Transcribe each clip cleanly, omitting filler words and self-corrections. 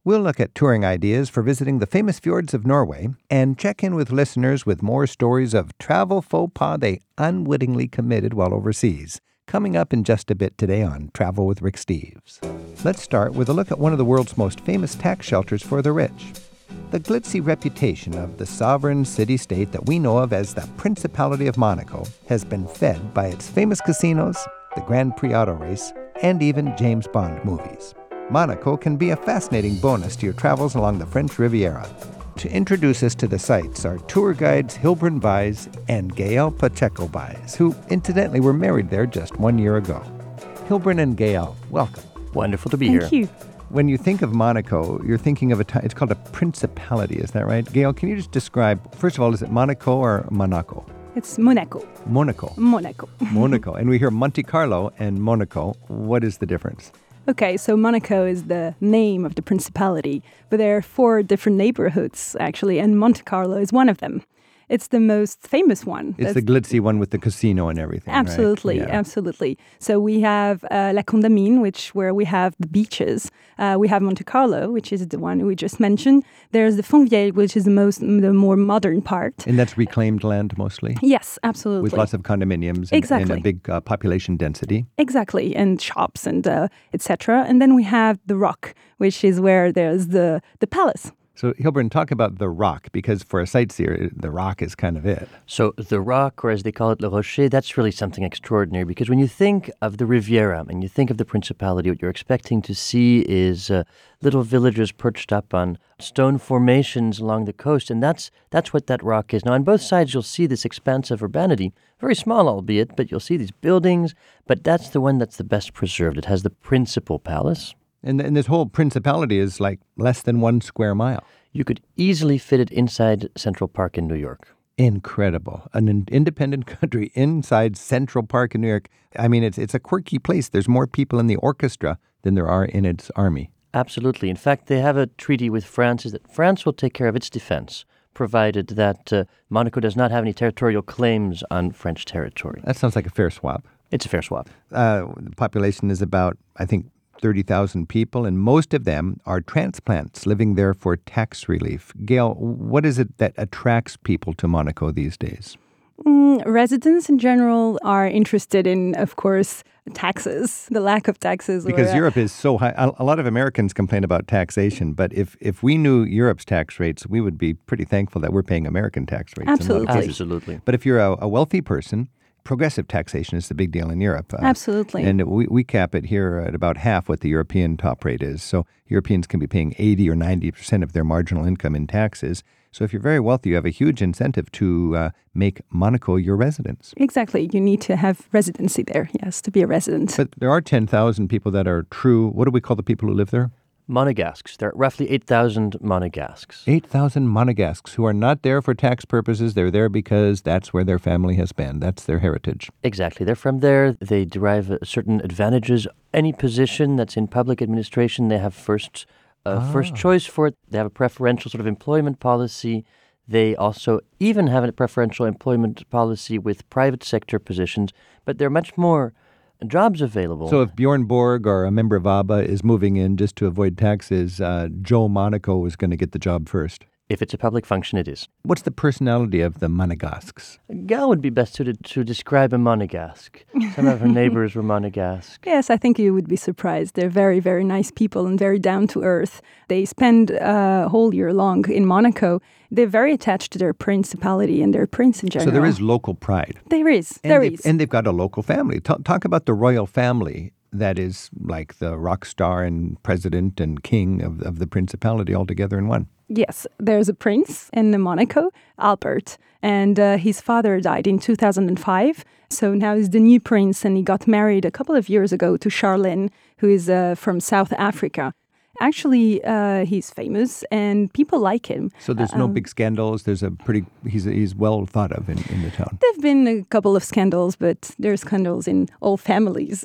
We'll look at touring ideas for visiting the famous fjords of Norway and check in with listeners with more stories of travel faux pas they unwittingly committed while overseas. Coming up in just a bit today on Travel with Rick Steves. Let's start with a look at one of the world's most famous tax shelters for the rich. The glitzy reputation of the sovereign city-state that we know of as the Principality of Monaco has been fed by its famous casinos, the Grand Prix auto race, and even James Bond movies. Monaco can be a fascinating bonus to your travels along the French Riviera. To introduce us to the sights are tour guides Hilbrun Baez and Gael Pacheco Baez, who incidentally were married there just 1 year ago. Hilbrun and Gael, welcome. Wonderful to be here. Thank you. When you think of Monaco, you're thinking of it's called a principality, is that right? Gail, can you just describe, first of all, is it Monaco or Monaco? It's Monaco. Monaco. Monaco. Monaco. And we hear Monte Carlo and Monaco. What is the difference? Okay, so Monaco is the name of the principality, but there are 4 different neighborhoods, actually, and Monte Carlo is one of them. It's the most famous one. It's the glitzy one with the casino and everything, Absolutely, right? Yeah. Absolutely. So we have La Condamine, where we have the beaches. We have Monte Carlo, which is the one we just mentioned. There's the Fontvieille, which is the more modern part. And that's reclaimed land mostly? Yes, absolutely. With lots of condominiums and a big population density? Exactly, and shops and etc. And then we have the Rock, which is where there's the palace. So, Hilbrun, talk about the Rock, because for a sightseer, the Rock is kind of it. So the Rock, or as they call it, Le Rocher, that's really something extraordinary, because when you think of the Riviera and you think of the Principality, what you're expecting to see is little villages perched up on stone formations along the coast, and that's what that rock is. Now, on both sides, you'll see this expansive urbanity, very small albeit, but you'll see these buildings, but that's the one that's the best preserved. It has the principal palace. And this whole principality is like less than 1 square mile. You could easily fit it inside Central Park in New York. Incredible. An independent country inside Central Park in New York. I mean, it's a quirky place. There's more people in the orchestra than there are in its army. Absolutely. In fact, they have a treaty with France that France will take care of its defense, provided that Monaco does not have any territorial claims on French territory. That sounds like a fair swap. It's a fair swap. The population is about, I think, 30,000 people, and most of them are transplants living there for tax relief. Gail, what is it that attracts people to Monaco these days? Residents in general are interested in, of course, taxes, the lack of taxes. Because Europe is so high. A lot of Americans complain about taxation, but if we knew Europe's tax rates, we would be pretty thankful that we're paying American tax rates. Absolutely. In a lot of cases. Absolutely. But if you're a wealthy person, progressive taxation is the big deal in Europe. Absolutely. And we cap it here at about half what the European top rate is. So Europeans can be paying 80 or 90% of their marginal income in taxes. So if you're very wealthy, you have a huge incentive to make Monaco your residence. Exactly. You need to have residency there, yes, to be a resident. But there are 10,000 people that are true. What do we call the people who live there? Monegasques. There are roughly 8,000 Monegasques. 8,000 Monegasques who are not there for tax purposes. They're there because that's where their family has been. That's their heritage. Exactly. They're from there. They derive certain advantages. Any position that's in public administration, they have first choice for it. They have a preferential sort of employment policy. They also even have a preferential employment policy with private sector positions, but there are much more jobs available. So if Bjorn Borg or a member of ABBA is moving in just to avoid taxes, Joe Monaco is going to get the job first. If it's a public function, it is. What's the personality of the Monegasques? Gal would be best suited to describe a Monegasque. Some of her neighbors were Monegasque. Yes, I think you would be surprised. They're very, very nice people and very down to earth. They spend a whole year long in Monaco. They're very attached to their principality and their prince in general. So there is local pride. There is. And they've got a local family. Talk about the royal family that is like the rock star and president and king of the principality all together in one. Yes, there's a prince in Monaco, Albert, and his father died in 2005. So now he's the new prince, and he got married a couple of years ago to Charlene, who is from South Africa. Actually, he's famous, and people like him. So there's no big scandals. He's well thought of in the town. There've been a couple of scandals, but there's scandals in all families.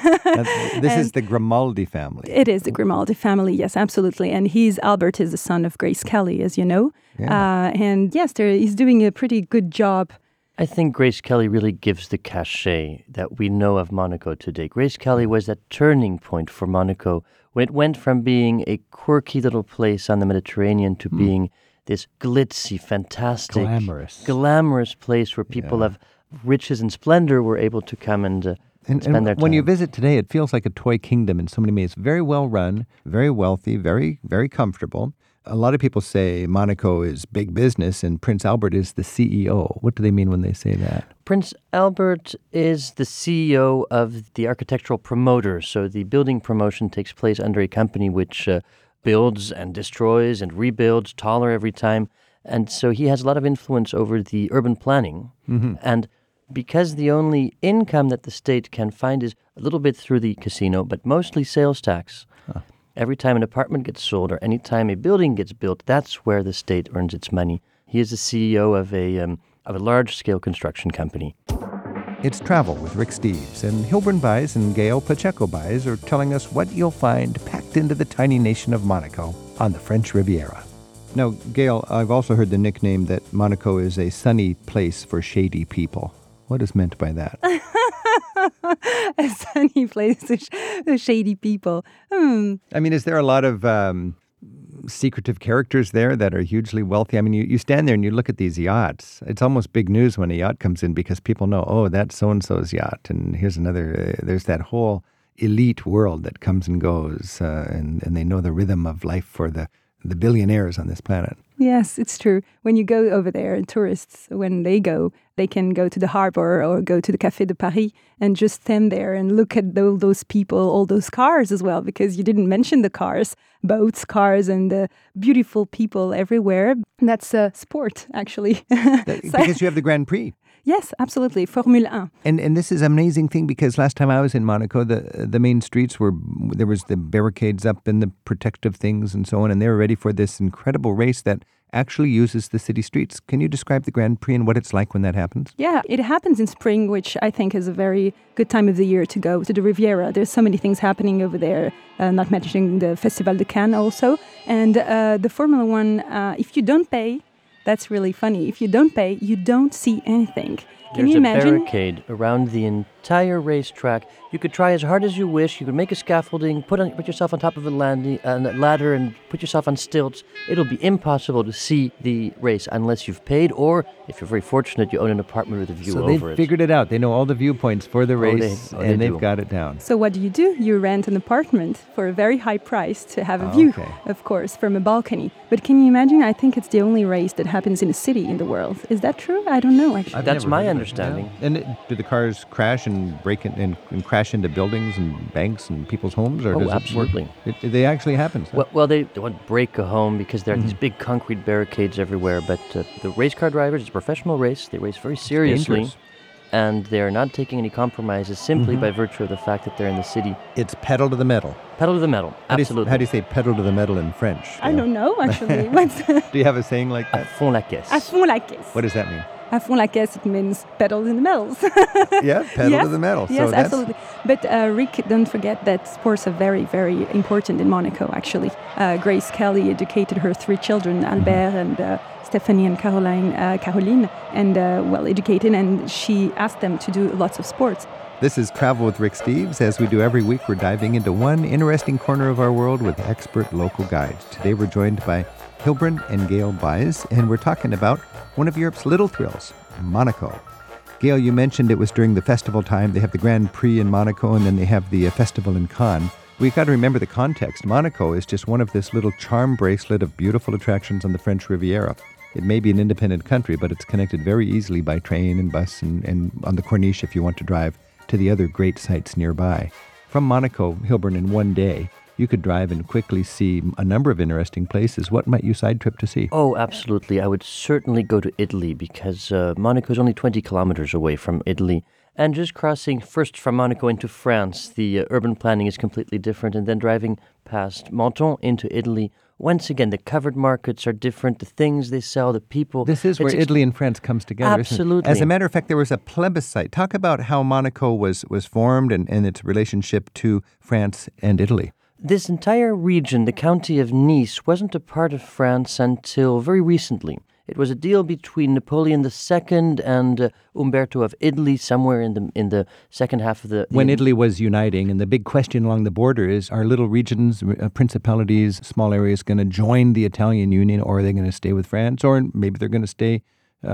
This is the Grimaldi family. It is the Grimaldi family, yes, absolutely. And Albert is the son of Grace Kelly, as you know. Yeah. And yes, he's doing a pretty good job. I think Grace Kelly really gives the cachet that we know of Monaco today. Grace Kelly was that turning point for Monaco when it went from being a quirky little place on the Mediterranean to being this glitzy, fantastic, glamorous place where people of riches and splendor were able to come and spend their time. When you visit today, it feels like a toy kingdom in so many ways. Very well run, very wealthy, very, very comfortable. A lot of people say Monaco is big business and Prince Albert is the CEO. What do they mean when they say that? Prince Albert is the CEO of the architectural promoters. So the building promotion takes place under a company which builds and destroys and rebuilds taller every time. And so he has a lot of influence over the urban planning. Mm-hmm. And because the only income that the state can find is a little bit through the casino, but mostly sales tax. Every time an apartment gets sold or any time a building gets built, that's where the state earns its money. He is the CEO of a large-scale construction company. It's Travel with Rick Steves, and Hilburn Buys and Gail Pacheco Buys are telling us what you'll find packed into the tiny nation of Monaco on the French Riviera. Now, Gail, I've also heard the nickname that Monaco is a sunny place for shady people. What is meant by that? A sunny place for shady people. I mean, is there a lot of secretive characters there that are hugely wealthy? I mean, you stand there and you look at these yachts. It's almost big news when a yacht comes in because people know, oh, that's so-and-so's yacht. And here's another, there's that whole elite world that comes and goes, and they know the rhythm of life for the billionaires on this planet. Yes, it's true. When you go over there, tourists, when they go, they can go to the harbor or go to the Café de Paris and just stand there and look at all those people, all those cars as well, because you didn't mention the cars, boats, cars, and the beautiful people everywhere. That's a sport, actually. Because you have the Grand Prix. Yes, absolutely. Formule 1. And this is an amazing thing because last time I was in Monaco, the main streets there was the barricades up and the protective things and so on, and they were ready for this incredible race that actually uses the city streets. Can you describe the Grand Prix and what it's like when that happens? Yeah, it happens in spring, which I think is a very good time of the year to go to the Riviera. There's so many things happening over there, not mentioning the Festival de Cannes also. And the Formula 1, if you don't pay, that's really funny. If you don't pay, you don't see anything. Can you imagine? There's a barricade around the entire racetrack. You could try as hard as you wish. You could make a scaffolding, put yourself on top of a ladder and put yourself on stilts. It'll be impossible to see the race unless you've paid, or if you're very fortunate, you own an apartment with a view over it. So they figured it out. They know all the viewpoints for the race, and they've got it down. So what do? You rent an apartment for a very high price to have a view, of course, from a balcony. But can you imagine? I think it's the only race that happens in a city in the world. Is that true? I don't know, actually. That's my understanding. Yeah. And do the cars crash and break it and crash into buildings and banks and people's homes? Or does absolutely. They actually happen. So. Well, they won't break a home because there are these big concrete barricades everywhere. But the race car drivers, it's a professional race. They race very seriously. And they're not taking any compromises simply by virtue of the fact that they're in the city. It's pedal to the metal. Pedal to the metal, absolutely. How do you say pedal to the metal in French? I don't know, actually. Do you have a saying like that? À fond la caisse. À fond la caisse. What does that mean? À fond la caisse, it means pedal in the metals. Yeah, pedal to the metal. Yes, so absolutely. But Rick, don't forget that sports are very, very important in Monaco, actually. Grace Kelly educated her 3 children, Albert and Stephanie and Caroline, and well-educated, and she asked them to do lots of sports. This is Travel with Rick Steves. As we do every week, we're diving into one interesting corner of our world with expert local guides. Today we're joined by Hilburn and Gail Buys, and we're talking about one of Europe's little thrills, Monaco. Gail, you mentioned it was during the festival time. They have the Grand Prix in Monaco, and then they have the festival in Cannes. We've got to remember the context. Monaco is just one of this little charm bracelet of beautiful attractions on the French Riviera. It may be an independent country, but it's connected very easily by train and bus and on the Corniche if you want to drive to the other great sites nearby. From Monaco, Hilburn, in one day, you could drive and quickly see a number of interesting places. What might you side trip to see? Oh, absolutely. I would certainly go to Italy because Monaco is only 20 kilometers away from Italy. And just crossing first from Monaco into France, the urban planning is completely different. And then driving past Menton into Italy, once again, the covered markets are different. The things they sell, the people. This is where Italy and France comes together. Absolutely. As a matter of fact, there was a plebiscite. Talk about how Monaco was formed and its relationship to France and Italy. This entire region, the county of Nice, wasn't a part of France until very recently. It was a deal between Napoleon II and Umberto of Italy somewhere in the second half of the... When Italy was uniting, and the big question along the border is, are little regions, principalities, small areas going to join the Italian Union, or are they going to stay with France, or maybe they're going to stay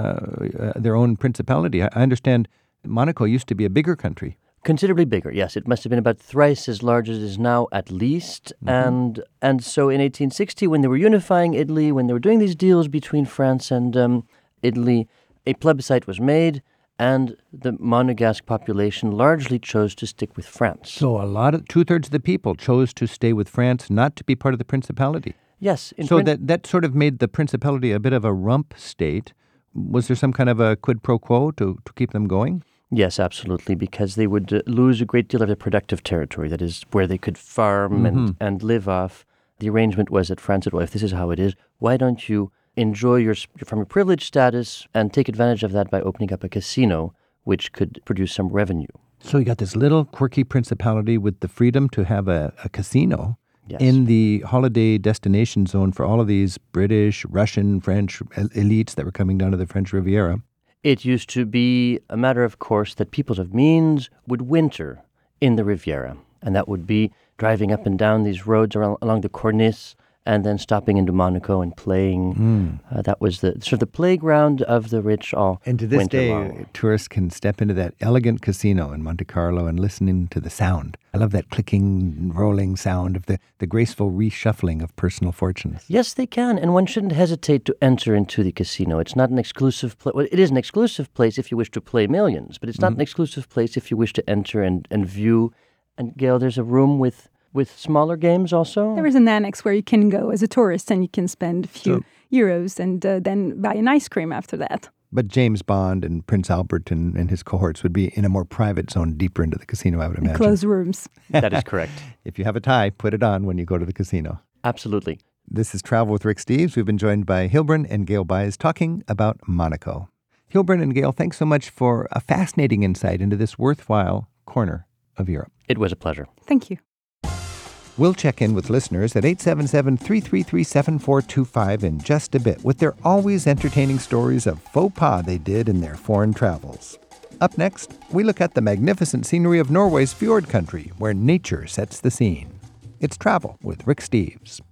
their own principality? I understand Monaco used to be a bigger country. Considerably bigger, yes. It must have been about thrice as large as it is now, at least. Mm-hmm. And so in 1860, when they were unifying Italy, when they were doing these deals between France and Italy, a plebiscite was made, and the Monegasque population largely chose to stick with France. So two-thirds of the people chose to stay with France, not to be part of the principality. Yes. So that sort of made the principality a bit of a rump state. Was there some kind of a quid pro quo to keep them going? Yes, absolutely, because they would lose a great deal of their productive territory, that is, where they could farm and live off. The arrangement was that France said, well, if this is how it is, why don't you enjoy from your privileged status and take advantage of that by opening up a casino, which could produce some revenue. So you got this little quirky principality with the freedom to have a casino in the holiday destination zone for all of these British, Russian, French elites that were coming down to the French Riviera. It used to be a matter of course that people of means would winter in the Riviera, and that would be driving up and down these roads along the Cornice and then stopping into Monaco and playing. That was the sort of the playground of the rich all And to this day, long. Tourists can step into that elegant casino in Monte Carlo and listen to the sound. I love that clicking, rolling sound of the graceful reshuffling of personal fortunes. Yes, they can, and one shouldn't hesitate to enter into the casino. It's not an exclusive place. Well, it is an exclusive place if you wish to play millions, but it's not an exclusive place if you wish to enter and view. And Gail, there's a room with smaller games also? There is an annex where you can go as a tourist and you can spend a few euros and then buy an ice cream after that. But James Bond and Prince Albert and his cohorts would be in a more private zone deeper into the casino, I would imagine. Closed rooms. That is correct. If you have a tie, put it on when you go to the casino. Absolutely. This is Travel with Rick Steves. We've been joined by Hilbrun and Gail Baez talking about Monaco. Hilbrun and Gail, thanks so much for a fascinating insight into this worthwhile corner of Europe. It was a pleasure. Thank you. We'll check in with listeners at 877-333-7425 in just a bit with their always entertaining stories of faux pas they did in their foreign travels. Up next, we look at the magnificent scenery of Norway's fjord country, where nature sets the scene. It's Travel with Rick Steves.